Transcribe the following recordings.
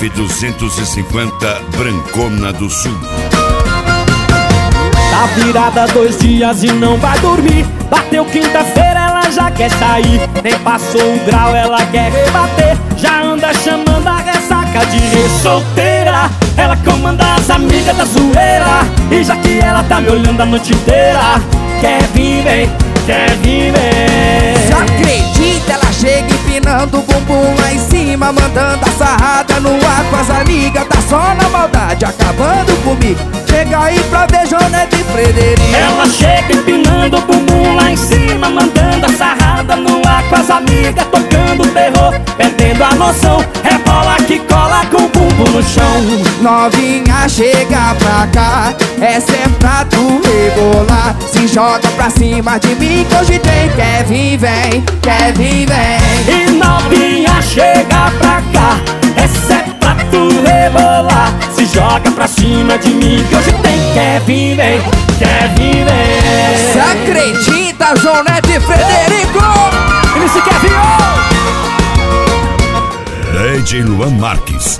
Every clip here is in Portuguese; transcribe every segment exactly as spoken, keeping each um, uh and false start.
F duzentos e cinquenta Brancona do Sul. Tá virada dois dias e não vai dormir. Bateu quinta-feira, ela já quer sair. Nem passou o grau, ela quer rebater. Já anda chamando a ressaca de re-solteira. Ela comanda as amigas da zoeira. E já que ela tá me olhando a noite inteira, quer vir, vem, quer vir, vem. Você acredita? Ela chega empinando o bumbum lá em cima, mandando a sarrada no ar com as amigas. Tá só na maldade, acabando comigo. Chega aí pra ver Jonete e Frederico. Ela chega empinando o bumbum lá em cima, mandando a sarrada no ar com as amigas, tocando terror, perdendo a noção. Rebola que cola com o bumbum no chão. Novinha, chega pra cá, essa é pra tu rebolar. Se joga pra cima de mim que hoje tem. Quer vir, vem, quer vir, vem. E novinha, chega pra cá, essa é pra tu rebolar. Se joga pra cima de mim que hoje tem. Quer vir, vem, quer vir, vem. Você acredita, Jonete e Frederico? Ele se quer vir, Lady Luan Marques.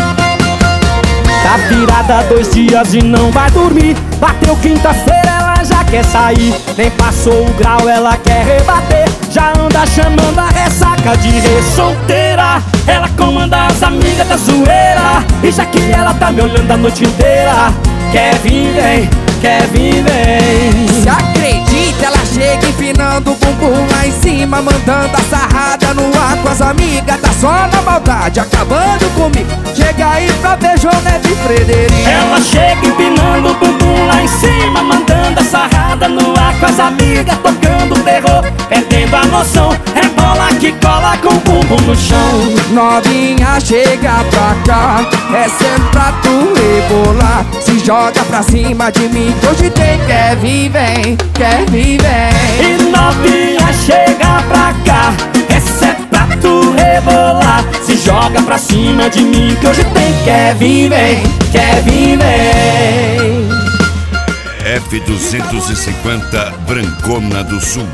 tá virada dois dias e não vai dormir. Bateu quinta-feira, ela já quer sair. Nem passou o grau, ela quer rebater. Já anda chamando a ressaca de re-solteira. Ela comanda as amigas da zoeira. E já que ela tá me olhando a noite inteira, quer vir, vem, quer vir, vem. Se acredita? Ela chega empinando o bumbum lá em cima, mandando a sarrada no ar com as amigas. Tá só na maldade, acabando comigo. Chega aí pra ver Jonete e Frederico. Ela chega empinando o bumbum lá em cima, mandando a sarrada no ar com as amigas, tocando terror, perdendo a noção. Rebola que cola com o bumbum no chão. Novinha, chega pra cá, essa é pra tu rebolar. Se joga pra cima de mim que hoje tem. Quer vir, vem, quer vir, vem. E novinha, chega pra cá, essa é pra tu rebolar. Se joga pra cima de mim que hoje tem. Quer vir, vem, quer vir, vem. F duzentos e cinquenta Brancona do Sul.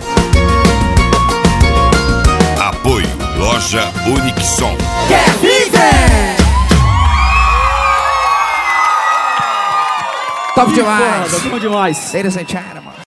Apoio Loja Unixon. Quer vir, vem. Top demais. Foda, bom demais. Ladies and gentlemen.